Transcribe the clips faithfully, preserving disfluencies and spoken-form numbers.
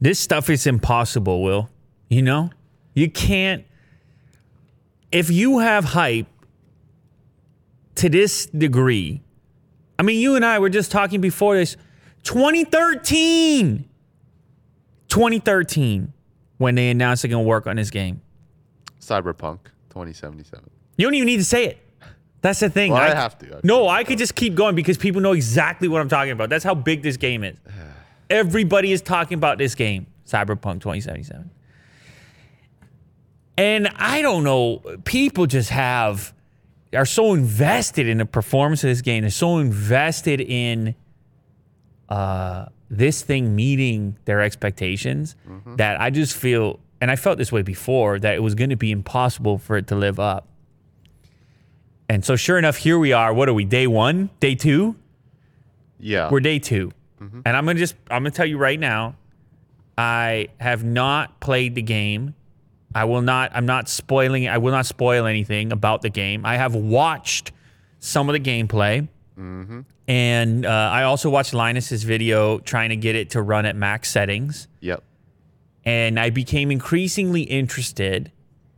This stuff is impossible, Will. You know? You can't... If you have hype to this degree... I mean, you and I were just talking before this. twenty thirteen! twenty thirteen, when they announced they're going to work on this game. Cyberpunk twenty seventy-seven. You don't even need to say it. That's the thing. Well, I, I have to. I no, I could just keep going because people know exactly what I'm talking about. That's how big this game is. Everybody is talking about this game, Cyberpunk twenty seventy-seven. And I don't know, people just have, are so invested in the performance of this game. They're so invested in uh, this thing meeting their expectations mm-hmm. that I just feel, and I felt this way before, that it was going to be impossible for it to live up. And so sure enough, here we are. What are we, day one? Day two? Yeah. We're day two. Mm-hmm. And I'm going to just, I'm going to tell you right now, I have not played the game. I will not, I'm not spoiling, I will not spoil anything about the game. I have watched some of the gameplay. Mm-hmm. And uh, I also watched Linus's video trying to get it to run at max settings. Yep. And I became increasingly interested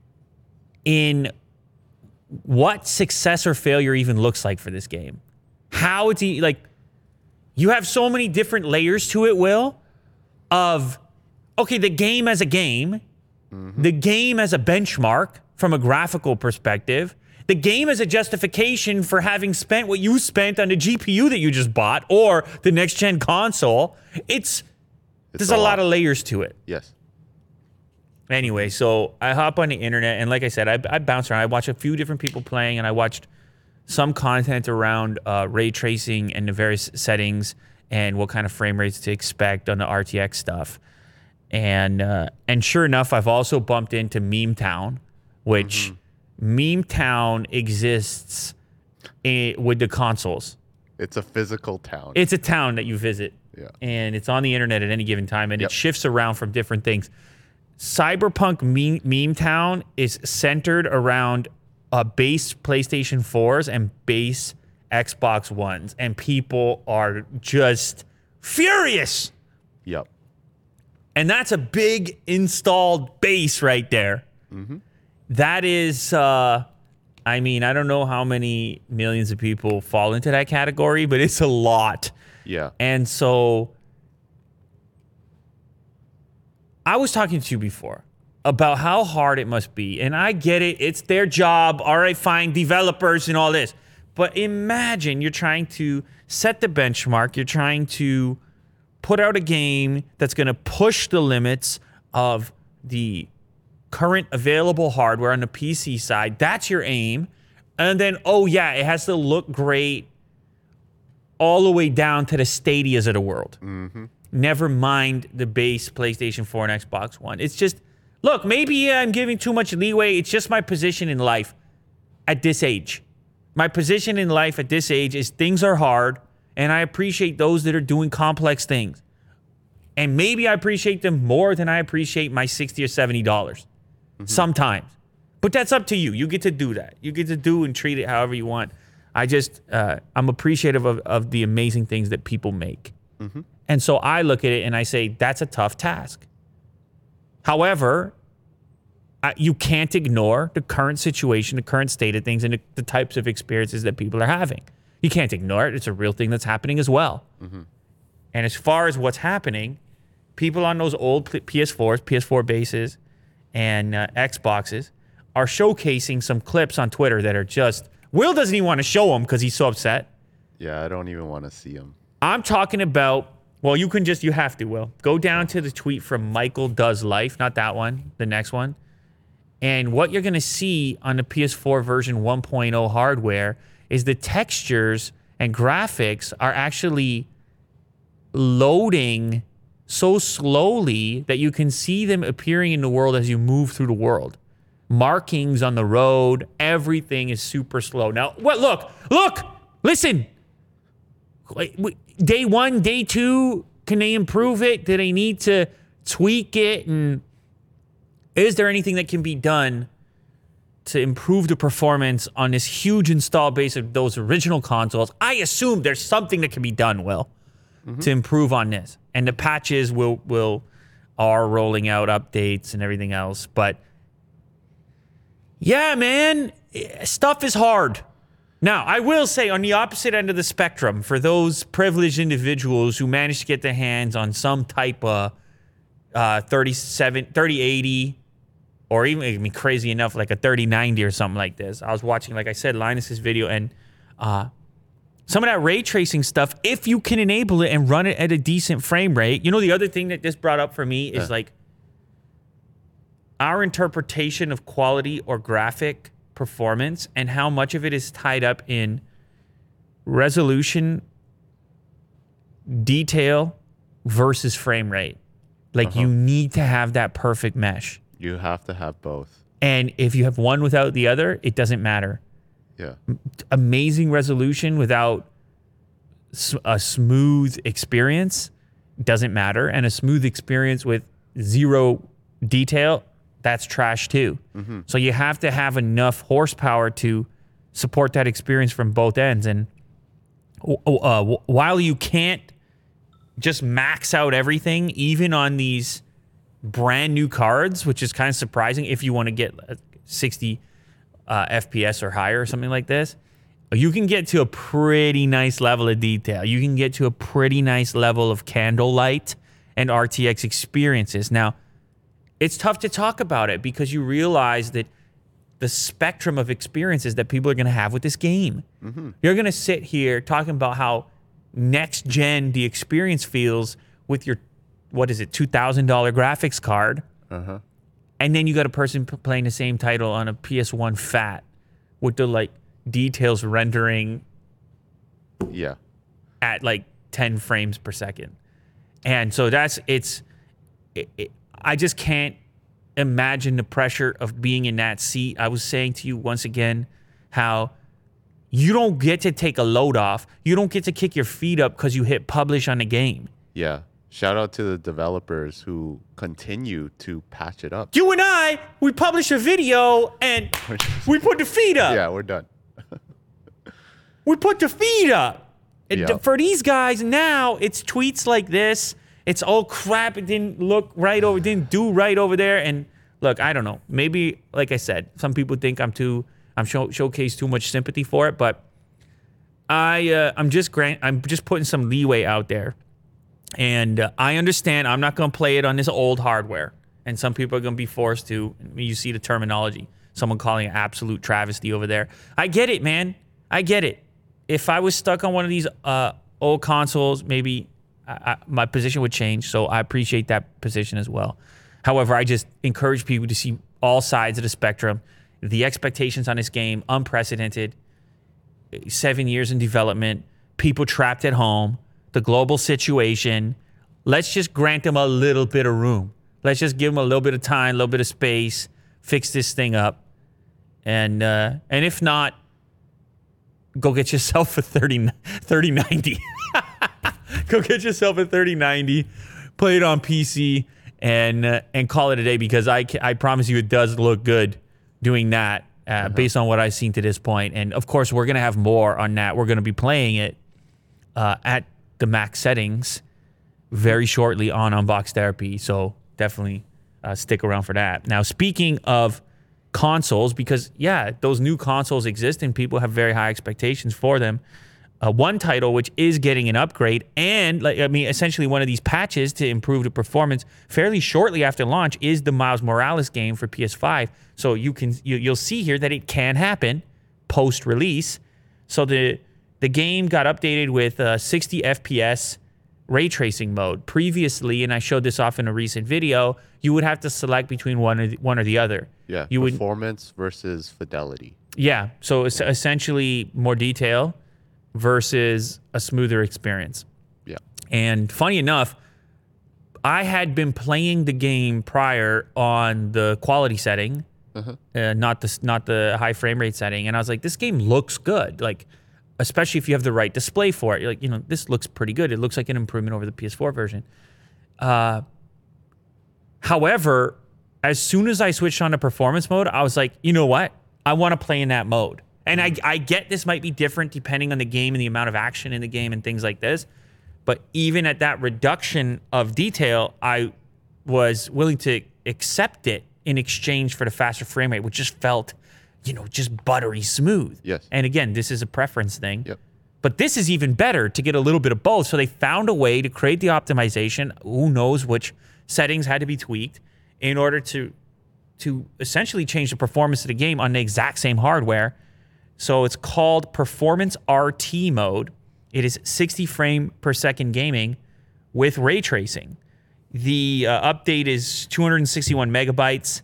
in what success or failure even looks like for this game. How it's, like, you have so many different layers to it, Will, of, okay, the game as a game, mm-hmm. the game as a benchmark from a graphical perspective, the game as a justification for having spent what you spent on the G P U that you just bought or the next-gen console. It's, it's there's a, a lot. lot of layers to it. Yes. Anyway, so I hop on the internet, and like I said, I, I bounce around. I watch a few different people playing, and I watched some content around uh, ray tracing and the various settings and what kind of frame rates to expect on the R T X stuff. And uh, and sure enough, I've also bumped into Meme Town, which mm-hmm. Meme Town exists in, with the consoles. It's a physical town. It's a town that you visit. Yeah. And it's on the internet at any given time, and yep. it shifts around from different things. Cyberpunk meme, meme Town is centered around uh, base PlayStation fours and base Xbox Ones, and people are just furious. Yep. And that's a big installed base right there. Mm-hmm. That is, uh, I mean, I don't know how many millions of people fall into that category, but it's a lot. Yeah. And so I was talking to you before about how hard it must be. And I get it. It's their job. All right, fine, developers and all this. But imagine you're trying to set the benchmark. You're trying to put out a game that's going to push the limits of the current available hardware on the P C side. That's your aim. And then, oh, yeah, it has to look great all the way down to the Stadias of the world. Mm-hmm. Never mind the base PlayStation four and Xbox One. It's just, look, maybe I'm giving too much leeway. It's just my position in life at this age. My position in life at this age is things are hard, and I appreciate those that are doing complex things. And maybe I appreciate them more than I appreciate my sixty dollars or seventy dollars mm-hmm. sometimes. But that's up to you. You get to do that. You get to do and treat it however you want. I just, uh, I'm appreciative of, of the amazing things that people make. Mm-hmm. And so I look at it and I say, that's a tough task. However, I, you can't ignore the current situation, the current state of things, and the, the types of experiences that people are having. You can't ignore it. It's a real thing that's happening as well. Mm-hmm. And as far as what's happening, people on those old P S fours, P S four bases, and uh, Xboxes are showcasing some clips on Twitter that are just... Will doesn't even want to show them because he's so upset. Yeah, I don't even want to see them. I'm talking about... Well, you can just, you have to, Will. Go down to the tweet from Michael Does Life, not that one, the next one. And what you're going to see on the P S four version one point oh hardware is the textures and graphics are actually loading so slowly that you can see them appearing in the world as you move through the world. Markings on the road, everything is super slow. Now, what? Look, look, listen. Day one, day two, can they improve it? Do they need to tweak it? And is there anything that can be done to improve the performance on this huge install base of those original consoles? I assume there's something that can be done, Will, mm-hmm. to improve on this. And the patches will will are rolling out updates and everything else. But yeah, man, stuff is hard. Now, I will say on the opposite end of the spectrum, for those privileged individuals who manage to get their hands on some type of uh, thirty-seven, thirty eighty, or even, I mean, crazy enough, like a thirty ninety or something like this. I was watching, like I said, Linus's video, and uh, some of that ray tracing stuff, if you can enable it and run it at a decent frame rate. You know, the other thing that this brought up for me is, Yeah. like, our interpretation of quality or graphic performance and how much of it is tied up in resolution, detail versus frame rate. Like, Uh-huh. you need to have that perfect mesh. You have to have both. And if you have one without the other, it doesn't matter. Yeah. Amazing resolution without s- a smooth experience doesn't matter. And a smooth experience with zero detail, that's trash too. Mm-hmm. So you have to have enough horsepower to support that experience from both ends. And uh, while you can't just max out everything, even on these brand new cards, which is kind of surprising if you want to get sixty uh, F P S or higher or something like this, you can get to a pretty nice level of detail. You can get to a pretty nice level of candlelight and R T X experiences. Now, it's tough to talk about it because you realize that the spectrum of experiences that people are going to have with this game. Mm-hmm. You're going to sit here talking about how next gen the experience feels with your, what is it, two thousand dollars graphics card. Uh-huh. And then you got a person p- playing the same title on a P S one Fat with the like details rendering Yeah. at like ten frames per second. And so that's, it's, it, it, I just can't imagine the pressure of being in that seat. I was saying to you once again how you don't get to take a load off. You don't get to kick your feet up because you hit publish on the game. Yeah. Shout out to the developers who continue to patch it up. You and I, we publish a video and we put the feet up. Yeah, we're done. We put the feet up. And Yeah. for these guys now, it's tweets like this. It's all crap. It didn't look right over, didn't do right over there. And look, I don't know. Maybe, like I said, some people think I'm too, I'm show, showcase too much sympathy for it. But I, uh, I'm just grant, I'm just putting some leeway out there. And uh, I understand I'm not going to play it on this old hardware. And some people are going to be forced to. I mean, you see the terminology. Someone calling it absolute travesty over there. I get it, man. I get it. If I was stuck on one of these uh, old consoles, maybe I, I, my position would change. So I appreciate that position as well. However, I just encourage people to see all sides of the spectrum. The expectations on this game, unprecedented. Seven years in development. People trapped at home. The global situation. Let's just grant them a little bit of room. Let's just give them a little bit of time, a little bit of space, fix this thing up. And uh, and if not, go get yourself a thirty ninety. Go get yourself a thirty ninety, play it on P C, and uh, and call it a day, because I, I promise you it does look good doing that uh, uh-huh. based on what I've seen to this point. And, of course, we're going to have more on that. We're going to be playing it uh, at the max settings very shortly on Unbox Therapy, so definitely uh, stick around for that. Now, speaking of consoles, because yeah, those new consoles exist and people have very high expectations for them. Uh, one title which is getting an upgrade, and like I mean, essentially one of these patches to improve the performance fairly shortly after launch, is the Miles Morales game for P S five. So you can you, you'll see here that it can happen post release. So the the game got updated with uh, sixty F P S ray tracing mode. Previously, and I showed this off in a recent video, you would have to select between one or the, one or the other. Yeah, you performance would, versus fidelity. Yeah, so it's essentially more detail versus a smoother experience. Yeah. And funny enough, I had been playing the game prior on the quality setting, uh-huh. uh, not the not the high frame rate setting, and I was like, this game looks good. Like, especially if you have the right display for it. You're like, you know, this looks pretty good. It looks like an improvement over the P S four version. Uh, however, as soon as I switched on to performance mode, I was like, you know what? I want to play in that mode. And I, I get this might be different depending on the game and the amount of action in the game and things like this. But even at that reduction of detail, I was willing to accept it in exchange for the faster frame rate, which just felt, you know, just buttery smooth. Yes. And again, this is a preference thing. Yep. But this is even better to get a little bit of both. So they found a way to create the optimization. Who knows which settings had to be tweaked in order to to essentially change the performance of the game on the exact same hardware. So it's called Performance R T mode. It is sixty frame per second gaming with ray tracing. The uh, update is two hundred sixty-one megabytes,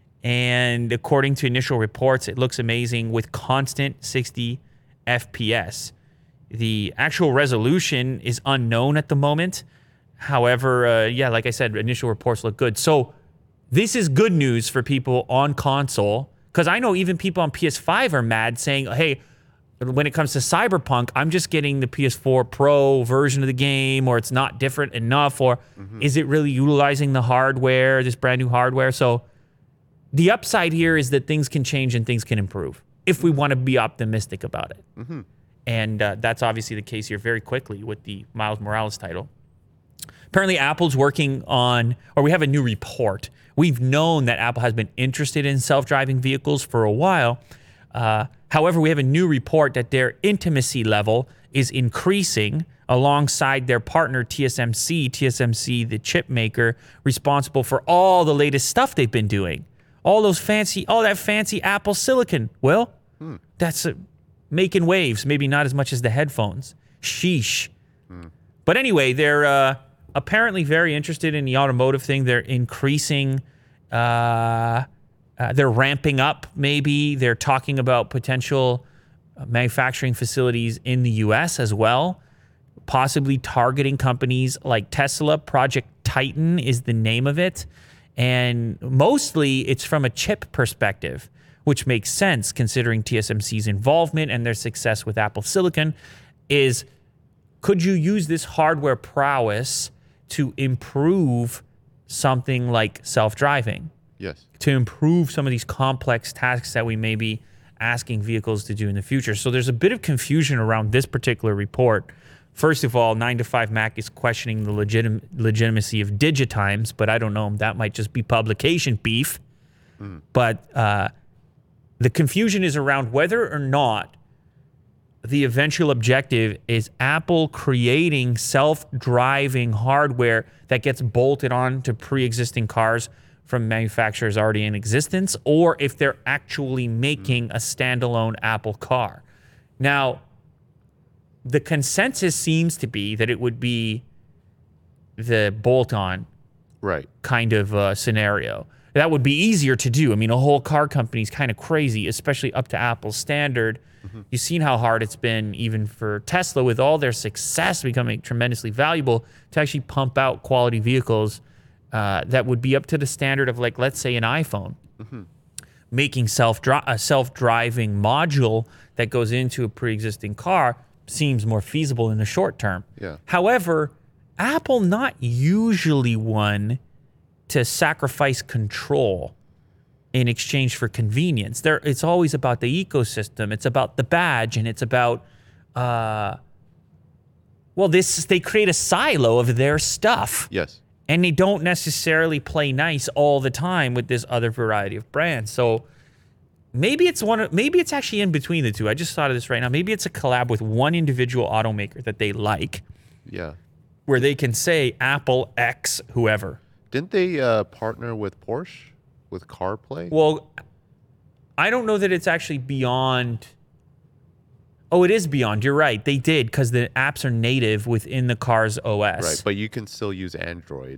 and according to initial reports, it looks amazing with constant sixty F P S. The actual resolution is unknown at the moment. However, uh, yeah, like I said, initial reports look good. So this is good news for people on console, because I know even people on P S five are mad saying, hey, when it comes to Cyberpunk, I'm just getting the P S four Pro version of the game, or it's not different enough, or mm-hmm. is it really utilizing the hardware, this brand new hardware? So the upside here is that things can change and things can improve if we want to be optimistic about it. Mm-hmm. And uh, that's obviously the case here very quickly with the Miles Morales title. Apparently, Apple's working on, or we have a new report. We've known that Apple has been interested in self-driving vehicles for a while. Uh, however, we have a new report that their intimacy level is increasing alongside their partner T S M C. T S M C, the chip maker, responsible for all the latest stuff they've been doing. All those fancy, all that fancy Apple silicon. Well, hmm. that's uh, making waves. Maybe not as much as the headphones. Sheesh. Hmm. But anyway, they're uh, apparently very interested in the automotive thing. They're increasing, uh, uh, they're ramping up maybe. They're talking about potential manufacturing facilities in the U S as well, possibly targeting companies like Tesla. Project Titan is the name of it. And mostly it's from a chip perspective, which makes sense considering T S M C's involvement and their success with Apple Silicon. Is could you use this hardware prowess to improve something like self-driving? Yes. To improve some of these complex tasks that we may be asking vehicles to do in the future. So there's a bit of confusion around this particular report. First of all, nine to five Mac is questioning the legitim- legitimacy of Digitimes, but I don't know. That might just be publication beef. Mm. But uh, the confusion is around whether or not the eventual objective is Apple creating self-driving hardware that gets bolted on to pre-existing cars from manufacturers already in existence, or if they're actually making a standalone Apple car. Now, the consensus seems to be that it would be the bolt-on right. kind of uh, scenario. That would be easier to do. I mean, a whole car company is kind of crazy, especially up to Apple's standard. Mm-hmm. You've seen how hard it's been even for Tesla, with all their success becoming tremendously valuable, to actually pump out quality vehicles uh, that would be up to the standard of, like, let's say an iPhone. Mm-hmm. Making self-dri- a self-driving module that goes into a pre-existing car seems more feasible in the short term. Yeah. However, Apple not usually one to sacrifice control in exchange for convenience. There, it's always about the ecosystem. It's about the badge, and it's about, uh, well, this they create a silo of their stuff. Yes. And they don't necessarily play nice all the time with this other variety of brands. So maybe it's one. Of, maybe it's actually in between the two. I just thought of this right now. Maybe it's a collab with one individual automaker that they like. Yeah. Where they can say Apple X whoever. Didn't they uh, partner with Porsche with CarPlay? Well, I don't know that it's actually beyond. Oh, it is beyond. You're right. They did, because the apps are native within the car's O S. Right, but you can still use Android.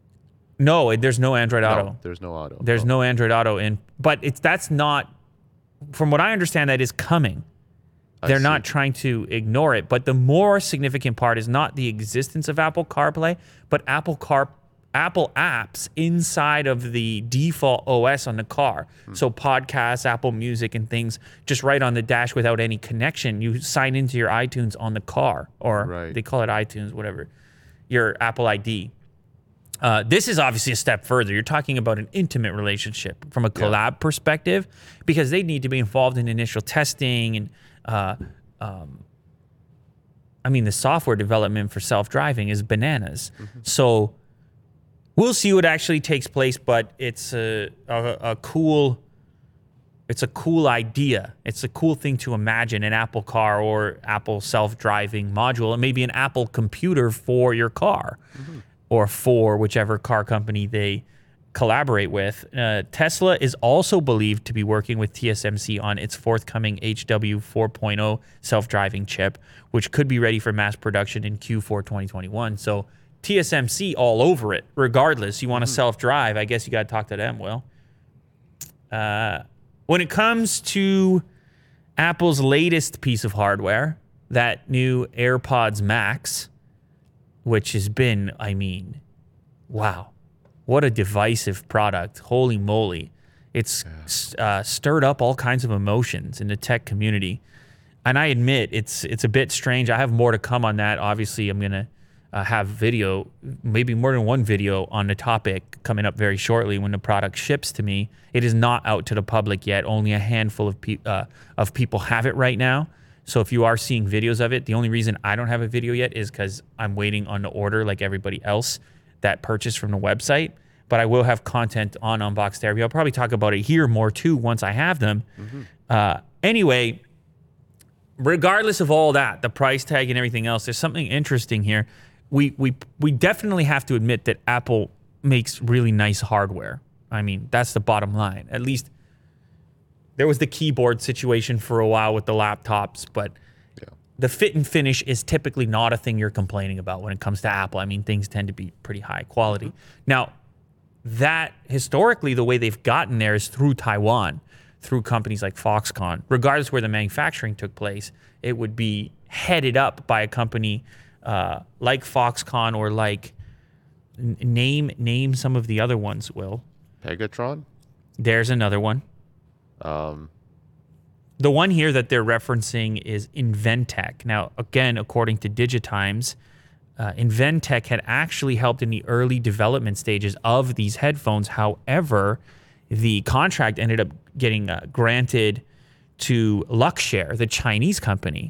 No, there's no Android no, Auto. There's no Auto. There's oh. no Android Auto in, but it's that's not. From what I understand, that is coming. I They're see. not trying to ignore it, but the more significant part is not the existence of Apple CarPlay, but Apple Car Apple apps inside of the default O S on the car. Hmm. So podcasts, Apple Music, and things just right on the dash without any connection. You sign into your iTunes on the car, or right. they call it iTunes, whatever, your Apple I D. Uh, this is obviously a step further. You're talking about an intimate relationship from a collab yeah. perspective, because they need to be involved in initial testing and, uh, um, I mean, the software development for self-driving is bananas. Mm-hmm. So we'll see what actually takes place, but it's a, a, a cool, it's a cool idea. It's a cool thing to imagine, an Apple Car or Apple self-driving module, and maybe an Apple computer for your car, mm-hmm. or for whichever car company they collaborate with. Uh, Tesla is also believed to be working with T S M C on its forthcoming H W four point oh self-driving chip, which could be ready for mass production in Q four twenty twenty-one. So T S M C all over it. Regardless, you want to mm-hmm. self-drive, I guess you got to talk to them, Will. Uh, when it comes to Apple's latest piece of hardware, that new AirPods Max, which has been, I mean, wow. What a divisive product. Holy moly. It's uh, stirred up all kinds of emotions in the tech community. And I admit, it's it's a bit strange. I have more to come on that. Obviously, I'm going to uh, have video, maybe more than one video on the topic coming up very shortly when the product ships to me. It is not out to the public yet. Only a handful of, pe uh, of people have it right now. So if you are seeing videos of it, the only reason I don't have a video yet is because I'm waiting on the order like everybody else that purchased from the website. But I will have content on Unbox Therapy. I'll probably talk about it here more too once I have them. Mm-hmm. Uh, anyway, regardless of all that, the price tag and everything else, there's something interesting here. We we we definitely have to admit that Apple makes really nice hardware. I mean, that's the bottom line. At least there was the keyboard situation for a while with the laptops, but yeah. The fit and finish is typically not a thing you're complaining about when it comes to Apple. I mean, things tend to be pretty high quality. Mm-hmm. Now, that historically, the way they've gotten there is through Taiwan, through companies like Foxconn. Regardless where the manufacturing took place, it would be headed up by a company uh, like Foxconn or like, n name name some of the other ones, Will. Pegatron? There's another one. Um, the one here that they're referencing is Inventec. Now, again, according to Digitimes, uh, Inventec had actually helped in the early development stages of these headphones. However, the contract ended up getting uh, granted to Luxshare, the Chinese company.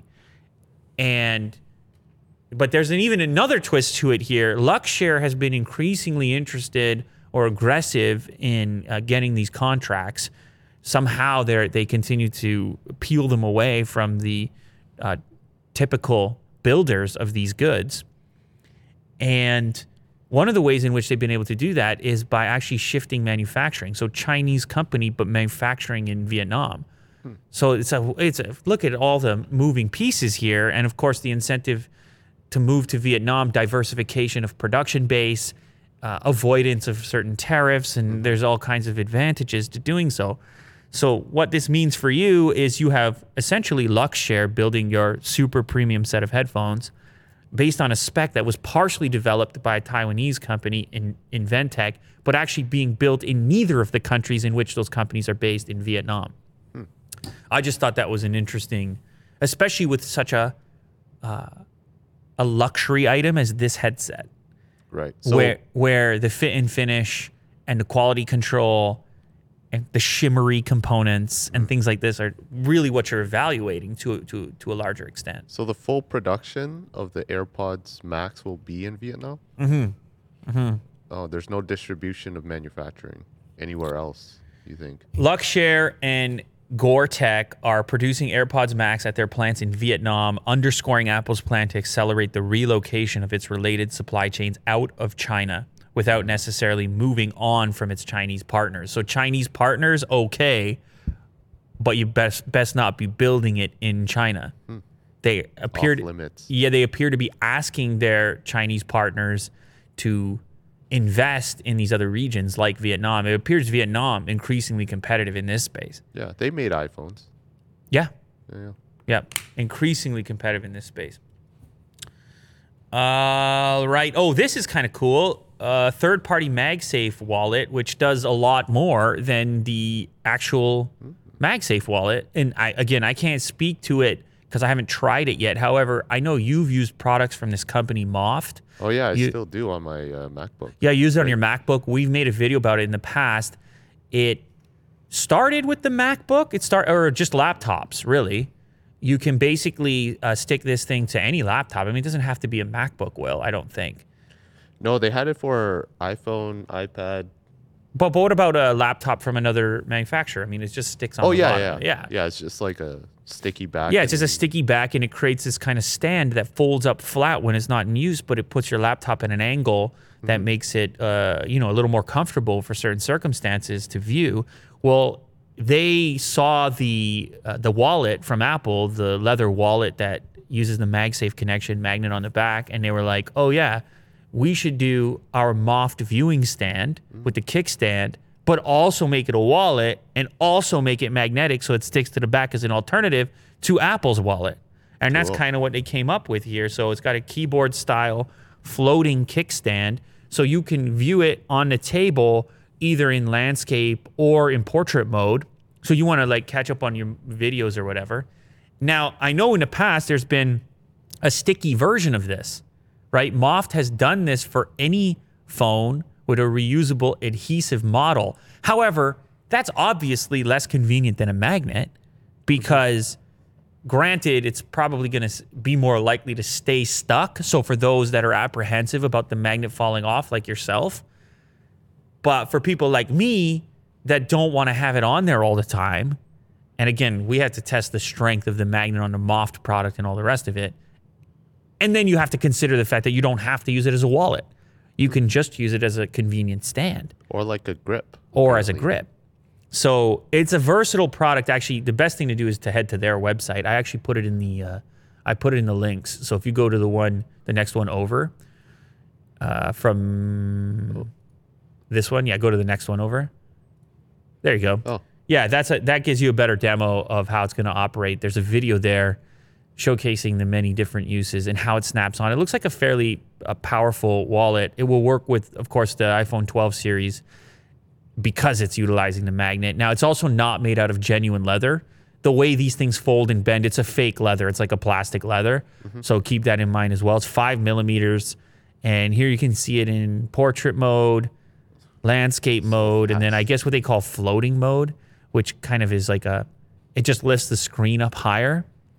And but there's an, even another twist to it here. Luxshare has been increasingly interested or aggressive in uh, getting these contracts. Somehow they they continue to peel them away from the uh, typical builders of these goods. And one of the ways in which they've been able to do that is by actually shifting manufacturing. So Chinese company, but manufacturing in Vietnam. Hmm. So it's a, it's a, look at all the moving pieces here. And of course, the incentive to move to Vietnam, diversification of production base, uh, avoidance of certain tariffs, and there's all kinds of advantages to doing so. So what this means for you is you have essentially Luxshare building your super premium set of headphones based on a spec that was partially developed by a Taiwanese company in Inventec, but actually being built in neither of the countries in which those companies are based in Vietnam. Hmm. I just thought that was an interesting, especially with such a uh, a luxury item as this headset, right? So, where where the fit and finish and the quality control and the shimmery components and things like this are really what you're evaluating to to to a larger extent. So the full production of the AirPods Max will be in Vietnam? Mm-hmm. Mm-hmm. Oh, there's no distribution of manufacturing anywhere else, you think? Luxshare and Gore-Tech are producing AirPods Max at their plants in Vietnam, underscoring Apple's plan to accelerate the relocation of its related supply chains out of China without necessarily moving on from its Chinese partners. So Chinese partners, okay, but you best best not be building it in China. Hmm. They appear to, yeah, they appear to be asking their Chinese partners to invest in these other regions like Vietnam. It appears Vietnam increasingly competitive in this space. Yeah, they made iPhones. Yeah. Yeah. Yeah, increasingly competitive in this space. All right. Oh, this is kind of cool. Uh, third-party MagSafe wallet, which does a lot more than the actual MagSafe wallet. And I, again, I can't speak to it because I haven't tried it yet. However, I know you've used products from this company, Moft. Oh, yeah, I you, still do on my uh, MacBook. Yeah, use it on your MacBook. We've made a video about it in the past. It started with the MacBook. It start or just laptops, really. You can basically uh, stick this thing to any laptop. I mean, it doesn't have to be a MacBook, Will, I don't think. No, they had it for iPhone, iPad. But, but what about a laptop from another manufacturer? I mean, it just sticks on Oh the yeah, bottom. yeah, Yeah. yeah. It's just like a sticky back. Yeah, it's just a and- sticky back, and it creates this kind of stand that folds up flat when it's not in use, but it puts your laptop at an angle that makes it, uh, you know, a little more comfortable for certain circumstances to view. Well, they saw the uh, the wallet from Apple, the leather wallet that uses the MagSafe connection magnet on the back, and they were like, oh yeah, we should do our Moft viewing stand with the kickstand, but also make it a wallet and also make it magnetic so it sticks to the back as an alternative to Apple's wallet. And that's Cool. kind of what they came up with here. So it's got a keyboard style floating kickstand, so you can view it on the table either in landscape or in portrait mode. So you want to like catch up on your videos or whatever. Now, I know in the past there's been a sticky version of this, right? Moft has done this for any phone with a reusable adhesive model. However, that's obviously less convenient than a magnet because granted, it's probably going to be more likely to stay stuck. So for those that are apprehensive about the magnet falling off like yourself, but for people like me that don't want to have it on there all the time, and again, we had to test the strength of the magnet on the Moft product and all the rest of it. And then you have to consider the fact that you don't have to use it as a wallet. You can just use it as a convenient stand or like a grip, or as a apparently. grip. So it's a versatile product. Actually, the best thing to do is to head to their website. I actually put it in the, uh, I put it in the links. So if you go to the one, the next one over, uh, from this one, yeah, go to the next one over. There you go. Oh, Yeah, that's a, that gives you a better demo of how it's going to operate. There's a video there showcasing the many different uses and how it snaps on. It looks like a fairly uh, powerful wallet. It will work with, of course, the iPhone twelve series because it's utilizing the magnet. Now, it's also not made out of genuine leather. The way these things fold and bend, it's a fake leather. It's like a plastic leather. Mm-hmm. So keep that in mind as well. It's five millimeters. And here you can see it in portrait mode, landscape mode, and then I guess what they call floating mode, which kind of is like a, it just lifts the screen up higher.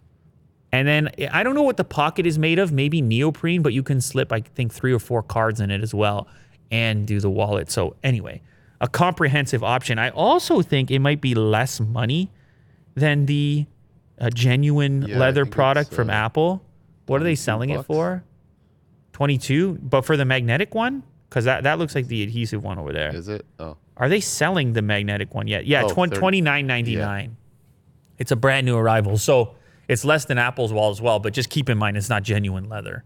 And then I don't know what the pocket is made of, maybe neoprene, but you can slip, I think, three or four cards in it as well and do the wallet. So anyway, a comprehensive option. I also think it might be less money than the uh, genuine Yeah, I leather think product it's, from uh, Apple. What are they selling bucks. it for? twenty-two? But for the magnetic one? Because that, that looks like the adhesive one over there. is it? Oh, Are they selling the magnetic one yet? Yeah, Oh, twen- thirty twenty-nine ninety-nine. It's a brand new arrival. So it's less than Apple's wall as well, but just keep in mind it's not genuine leather.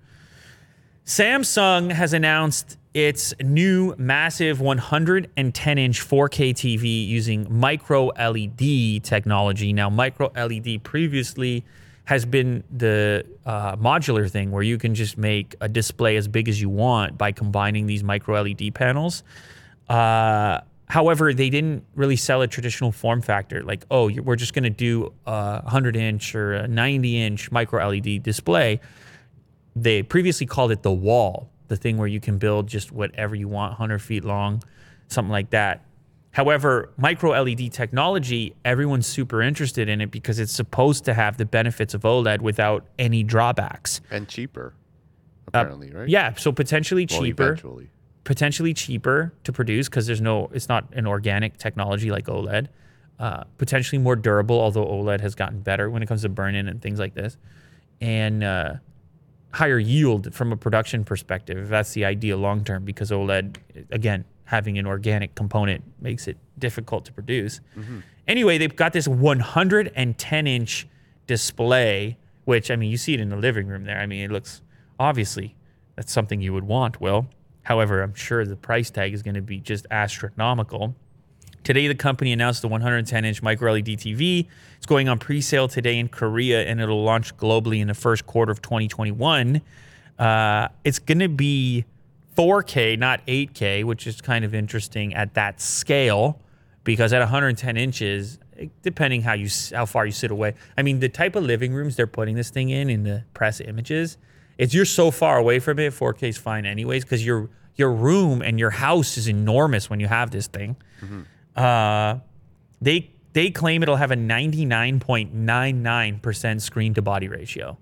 Samsung has announced its new massive one hundred ten inch four K T V using micro L E D technology. Now, micro L E D previously has been the uh, modular thing where you can just make a display as big as you want by combining these micro L E D panels. Uh, however, they didn't really sell a traditional form factor like, oh, you- we're just going to do a one hundred inch or a ninety inch micro L E D display. They previously called it the wall, the thing where you can build just whatever you want, one hundred feet long, something like that. However, micro L E D technology, everyone's super interested in it because it's supposed to have the benefits of OLED without any drawbacks. and cheaper, apparently, right? Yeah, so potentially Well, cheaper. eventually. potentially cheaper to produce because there's no, it's not an organic technology like OLED. Uh, potentially more durable, although OLED has gotten better when it comes to burn-in and things like this. And uh, higher yield from a production perspective. That's the ideal long-term because OLED, again, having an organic component makes it difficult to produce. Mm-hmm. Anyway, they've got this one hundred ten inch display, which, I mean, you see it in the living room there. I mean, it looks, obviously, that's something you would want, Will. However, I'm sure the price tag is going to be just astronomical. Today, the company announced the one hundred ten inch micro L E D T V. It's going on pre-sale today in Korea, and it'll launch globally in the first quarter of twenty twenty-one. Uh, it's going to be four K, not eight K, which is kind of interesting at that scale, because at one hundred ten inches, depending how you how far you sit away. I mean, the type of living rooms they're putting this thing in in the press images, it's you're so far away from it, four K is fine anyways, because your your room and your house is enormous when you have this thing. Mm-hmm. Uh, they they claim it'll have a ninety-nine point nine nine percent screen to body ratio.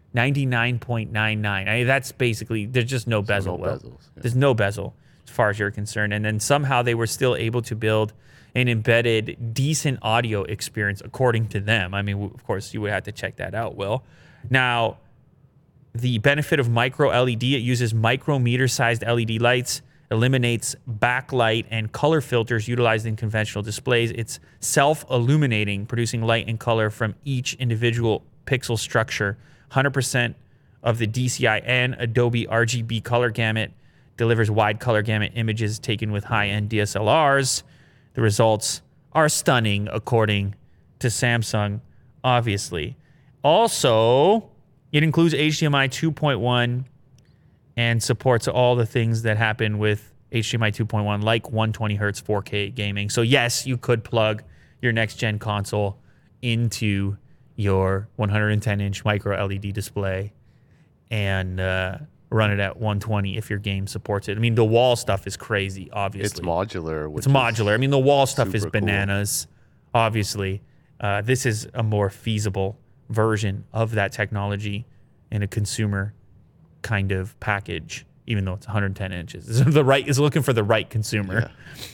ninety-nine point nine nine. I mean, that's basically, there's just no bezel. no Will. bezels, yeah. There's no bezel as far as you're concerned. And then somehow they were still able to build an embedded, decent audio experience, according to them. I mean, of course, you would have to check that out, Will. Now, the benefit of micro L E D, it uses micrometer-sized L E D lights, eliminates backlight and color filters utilized in conventional displays. It's self-illuminating, producing light and color from each individual pixel structure. one hundred percent of the D C I and Adobe R G B color gamut, delivers wide color gamut images taken with high-end D S L Rs. The results are stunning, according to Samsung, obviously. Also, it includes H D M I two point one and supports all the things that happen with H D M I two point one, like one hundred twenty hertz four K gaming. So yes, you could plug your next-gen console into your one hundred ten inch micro L E D display and uh, run it at one twenty if your game supports it. I mean, the wall stuff is crazy, obviously. It's modular. Which It's modular. I mean, the wall stuff is super cool. bananas, obviously. Uh, this is a more feasible version of that technology in a consumer kind of package, even though it's one hundred ten inches. It's the right is looking for the right consumer.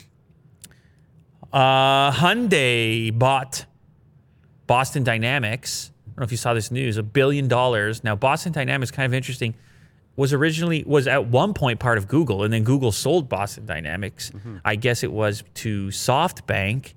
Yeah. Uh, Hyundai bought Boston Dynamics. I don't know if you saw this news, a billion dollars. Now, Boston Dynamics, kind of interesting, was originally, was at one point part of Google, and then Google sold Boston Dynamics. Mm-hmm. I guess it was to SoftBank,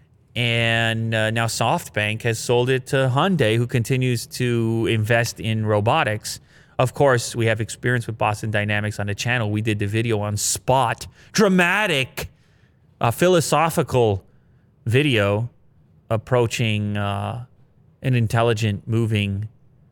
and uh, now SoftBank has sold it to Hyundai, who continues to invest in robotics. Of course, we have experience with Boston Dynamics on the channel. We did the video on Spot. Dramatic, uh, philosophical video approaching uh, an intelligent, moving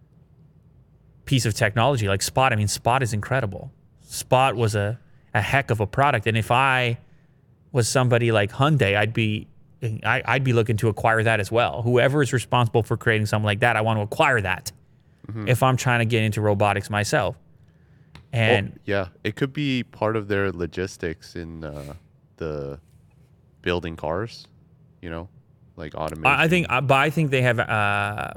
piece of technology like Spot. I mean, Spot is incredible. Spot was a, a heck of a product. And if I was somebody like Hyundai, I'd be I, I'd be looking to acquire that as well. Whoever is responsible for creating something like that, I want to acquire that. Mm-hmm. If I'm trying to get into robotics myself. And well, yeah, it could be part of their logistics in uh, the building cars, you know, like automation. I think, but I think they have uh,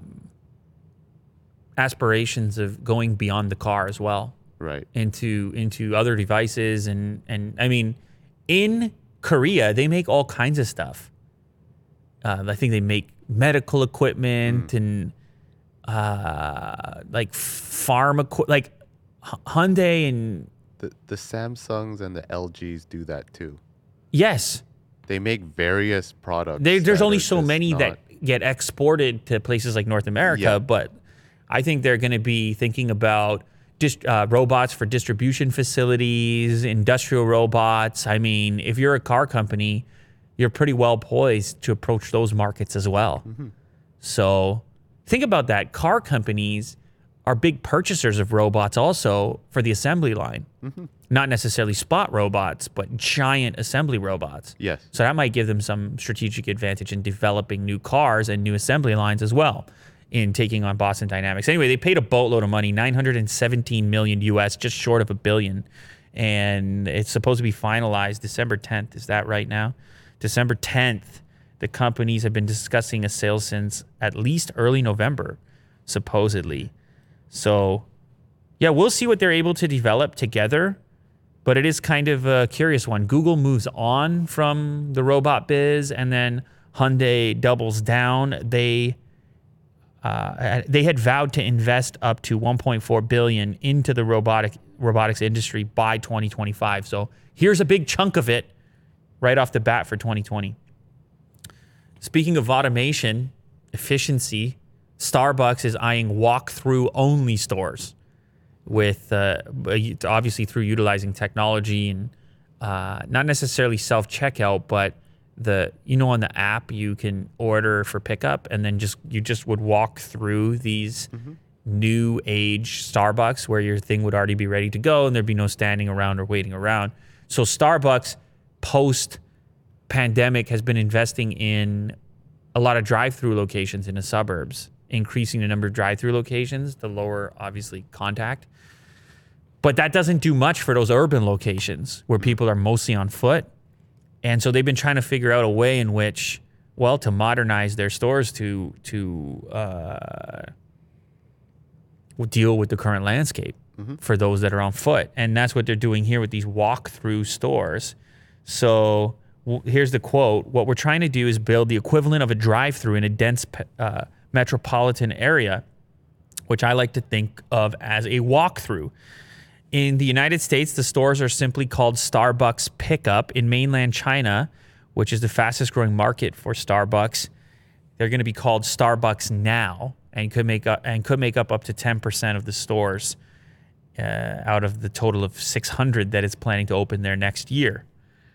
aspirations of going beyond the car as well, right? Into into other devices, and and I mean, in Korea they make all kinds of stuff. Uh, I think they make medical equipment mm. and uh, like farm equipment, like Hyundai and the the Samsungs and the L Gs do that too. Yes, they make various products. They, there's only so many not... that get exported to places like North America, yeah. but I think they're going to be thinking about dist- uh, robots for distribution facilities, industrial robots. I mean, if you're a car company, you're pretty well poised to approach those markets as well. Mm-hmm. So think about that. Car companies are big purchasers of robots also for the assembly line. Mm-hmm. Not necessarily spot robots, but giant assembly robots. Yes. So that might give them some strategic advantage in developing new cars and new assembly lines as well in taking on Boston Dynamics. Anyway, they paid a boatload of money, nine hundred seventeen million U S, just short of a billion. And it's supposed to be finalized December tenth. Is that right now? December tenth. The companies have been discussing a sale since at least early November, supposedly. So, yeah, we'll see what they're able to develop together. But it is kind of a curious one. Google moves on from the robot biz, and then Hyundai doubles down. They uh, they had vowed to invest up to one point four billion dollars into the robotic robotics industry by twenty twenty-five. So here's a big chunk of it right off the bat for twenty twenty. Speaking of automation, efficiency, Starbucks is eyeing walk-through only stores, with uh, obviously through utilizing technology and uh, not necessarily self-checkout, but the you know on the app you can order for pickup, and then just you just would walk through these mm-hmm. new age Starbucks where your thing would already be ready to go, and there'd be no standing around or waiting around. So Starbucks post pandemic has been investing in a lot of drive-through locations in the suburbs, increasing the number of drive-through locations to lower, obviously, contact. But that doesn't do much for those urban locations where people are mostly on foot. And so they've been trying to figure out a way in which, well, to modernize their stores to to uh, deal with the current landscape mm-hmm. for those that are on foot. And that's what they're doing here with these walk-through stores. So w- here's the quote. What we're trying to do is build the equivalent of a drive-through in a dense uh, metropolitan area, which I like to think of as a walk-through. In the United States, the stores are simply called Starbucks Pickup. In mainland China, which is the fastest growing market for Starbucks, they're going to be called Starbucks Now, and could make up and could make up up to ten percent of the stores uh, out of the total of six hundred that it's planning to open there next year.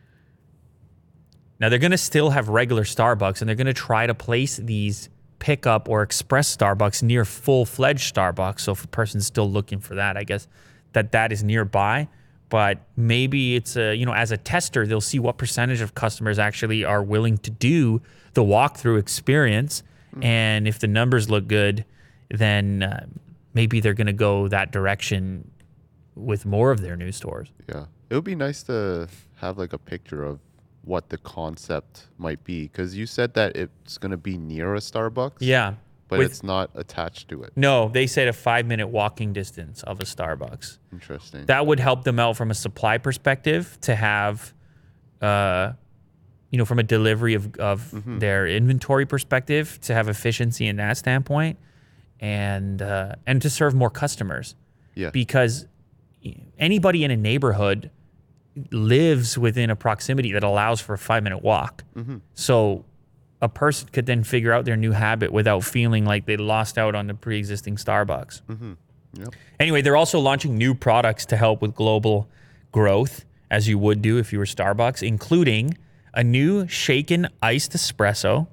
Now they're going to still have regular Starbucks, and they're going to try to place these pickup or express Starbucks near full-fledged Starbucks. So if a person's still looking for that, I guess that that is nearby. But maybe it's a, you know, as a tester, they'll see what percentage of customers actually are willing to do the walkthrough experience. Mm. And if the numbers look good, then uh, maybe they're going to go that direction with more of their new stores. Yeah. It would be nice to have like a picture of what the concept might be, because you said that it's going to be near a Starbucks. Yeah. But with, it's not attached to it. No, they said a five-minute walking distance of a Starbucks. Interesting. That would help them out from a supply perspective to have, uh, you know, from a delivery of, of mm-hmm. their inventory perspective, to have efficiency in that standpoint, and uh, and to serve more customers. Yeah. Because anybody in a neighborhood lives within a proximity that allows for a five-minute walk. Mm-hmm. So a person could then figure out their new habit without feeling like they lost out on the pre-existing Starbucks. Mm-hmm. Yep. Anyway, they're also launching new products to help with global growth, as you would do if you were Starbucks, including a new shaken iced espresso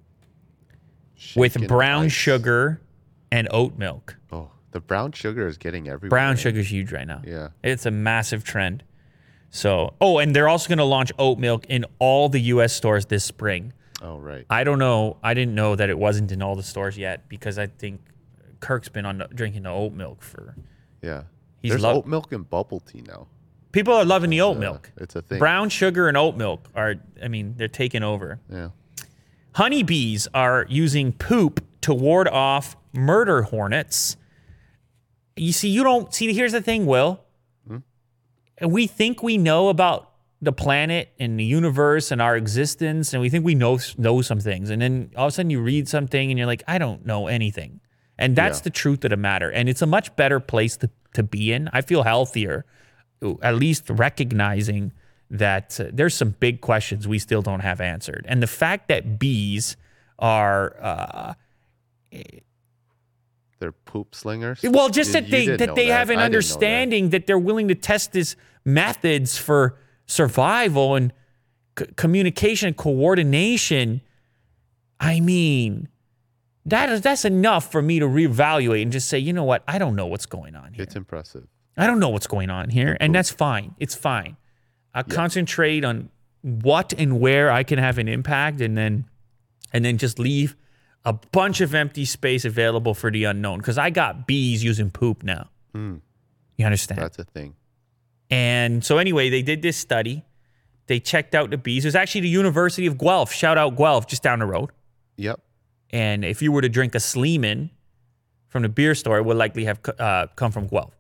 shaken with brown ice. sugar and oat milk. Oh, the brown sugar is getting everywhere. Brown sugar is huge right now. Yeah. It's a massive trend. So, oh, and they're also going to launch oat milk in all the U S stores this spring. Oh, right. I don't know. I didn't know that it wasn't in all the stores yet, because I think Kirk's been on the, drinking the oat milk for. Yeah. He's There's lo- oat milk and bubble tea now. People are loving the oat uh, milk. It's a thing. Brown sugar and oat milk are, I mean, they're taking over. Yeah. Honeybees are using poop to ward off murder hornets. You see, you don't see. Here's the thing, Will. Hmm? We think we know about the planet and the universe and our existence, and we think we know know some things, and then all of a sudden you read something and you're like, I don't know anything. And that's yeah. the truth of the matter. And it's a much better place to, to be in. I feel healthier, at least recognizing that uh, there's some big questions we still don't have answered. And the fact that bees are uh, they're poop slingers. Well, just you, that they that they that. have an I understanding that. that they're willing to test these methods for survival and c- communication and coordination. I mean, that is that's enough for me to reevaluate and just say, you know what? I don't know what's going on here. It's impressive. I don't know what's going on here, and that's fine. It's fine. I'll yeah. concentrate on what and where I can have an impact, and then and then just leave a bunch of empty space available for the unknown, because I got bees using poop now. Mm. You understand? That's a thing. And so anyway, they did this study. They checked out the bees. It was actually the University of Guelph. Shout out Guelph, just down the road. Yep. And if you were to drink a Sleeman from the beer store, it would likely have uh, come from Guelph.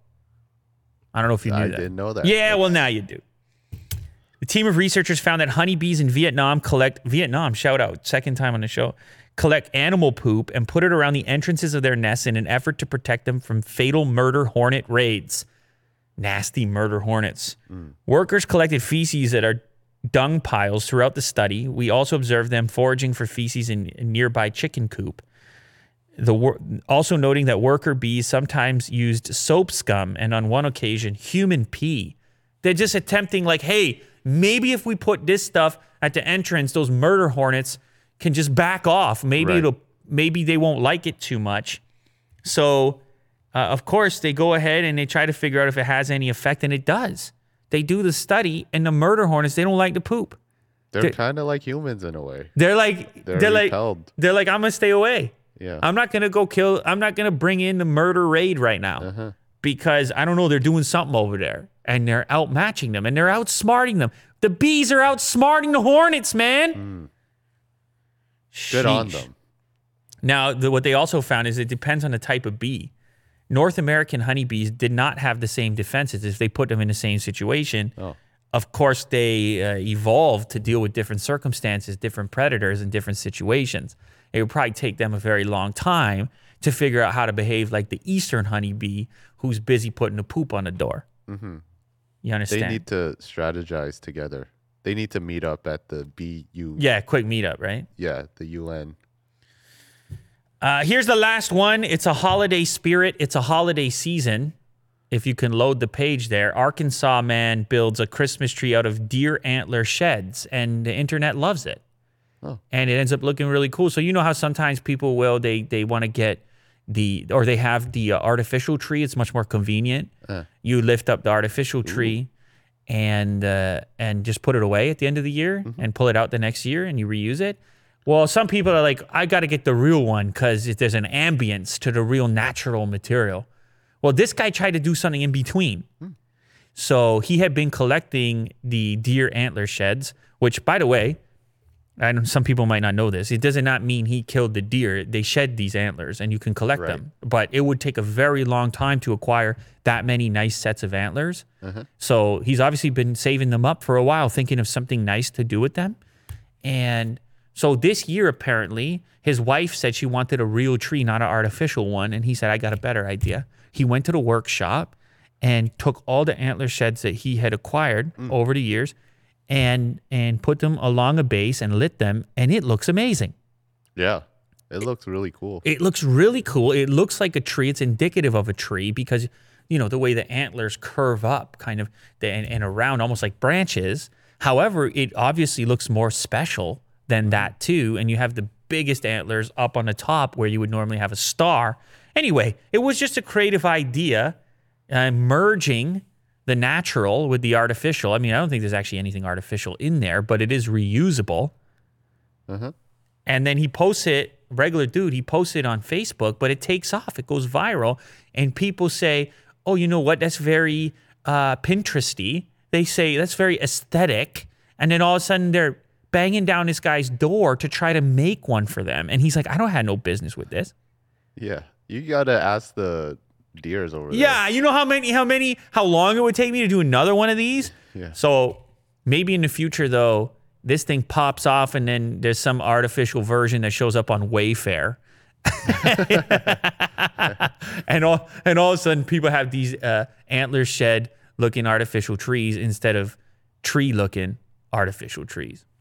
I don't know if you knew I that. I didn't know that. Yeah, That's... well, now you do. The team of researchers found that honeybees in Vietnam collect, Vietnam, shout out, second time on the show, collect animal poop and put it around the entrances of their nests in an effort to protect them from fatal murder hornet raids. Nasty murder hornets. Mm. Workers collected feces at our dung piles throughout the study. We also observed them foraging for feces in a nearby chicken coop. The wor- also noting that worker bees sometimes used soap scum and on one occasion human pee. They're just attempting like, hey, maybe if we put this stuff at the entrance, those murder hornets can just back off. Maybe right. it'll maybe they won't like it too much. So Uh, of course, they go ahead and they try to figure out if it has any effect, and it does. They do the study, and the murder hornets, they don't like the poop. They're, they're kind of like humans in a way. They're like they're, they're repelled. like they're like I'm gonna stay away. Yeah, I'm not gonna go kill. I'm not gonna bring in the murder raid right now uh-huh. because I don't know. They're doing something over there, and they're outmatching them, and they're outsmarting them. The bees are outsmarting the hornets, man. Mm. Good on them. Now, the, what they also found is it depends on the type of bee. North American honeybees did not have the same defenses if they put them in the same situation. Oh. Of course, they uh, evolved to deal with different circumstances, different predators, and different situations. It would probably take them a very long time to figure out how to behave like the eastern honeybee who's busy putting the poop on the door. Mm-hmm. You understand? They need to strategize together. They need to meet up at the B U. Yeah, quick meetup, right? Yeah, the U N. Uh, here's the last one. It's a holiday spirit. It's a holiday season. If you can load the page there, Arkansas man builds a Christmas tree out of deer antler sheds, and the internet loves it. Oh. And it ends up looking really cool. So you know how sometimes people will, they they want to get the, or they have the uh, artificial tree. It's much more convenient. Uh. You lift up the artificial tree and uh, and just put it away at the end of the year mm-hmm. and pull it out the next year and you reuse it. Well, some people are like, I got to get the real one because there's an ambience to the real natural material. Well, this guy tried to do something in between. Hmm. So he had been collecting the deer antler sheds, which, by the way, I know some people might not know this. It does not mean he killed the deer. They shed these antlers and you can collect right. them. But it would take a very long time to acquire that many nice sets of antlers. Uh-huh. So he's obviously been saving them up for a while, thinking of something nice to do with them. And so this year, apparently, his wife said she wanted a real tree, not an artificial one. And he said, I got a better idea. He went to the workshop and took all the antler sheds that he had acquired mm. over the years and and put them along a base and lit them. And it looks amazing. Yeah, it looks really cool. It looks really cool. It looks like a tree. It's indicative of a tree because, you know, the way the antlers curve up kind of and, and around almost like branches. However, it obviously looks more special than that too. And you have the biggest antlers up on the top where you would normally have a star. Anyway, it was just a creative idea, uh, merging the natural with the artificial. I mean, I don't think there's actually anything artificial in there, but it is reusable. Uh-huh. And then he posts it, regular dude, he posts it on Facebook, but it takes off. It goes viral. And people say, oh, you know what? That's very uh, Pinteresty. They say that's very aesthetic. And then all of a sudden they're banging down this guy's door to try to make one for them. And he's like, I don't have no business with this. Yeah. You got to ask the deers over there. Yeah. You know how many, how many, how long it would take me to do another one of these? Yeah. So maybe in the future, though, this thing pops off and then there's some artificial version that shows up on Wayfair. and all and all of a sudden, people have these uh, antler shed looking artificial trees instead of tree looking artificial trees.